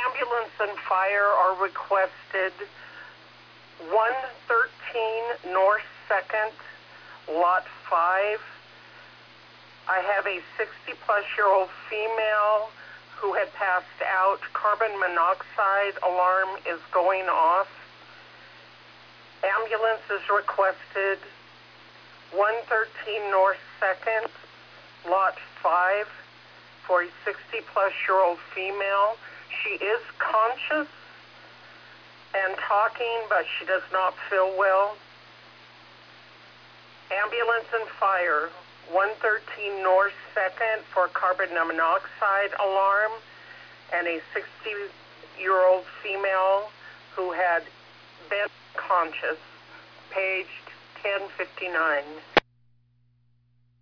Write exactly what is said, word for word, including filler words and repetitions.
Ambulance and fire are requested one thirteen North second, Lot five. I have a sixty-plus-year-old female who had passed out. Carbon monoxide alarm is going off. Ambulance is requested one thirteen North second, Lot five, for a sixty-plus-year-old female. She is conscious and talking, but she does not feel well. Ambulance and fire, one thirteen North second for carbon monoxide alarm, and a sixty-year-old female who had been conscious, paged ten fifty-nine.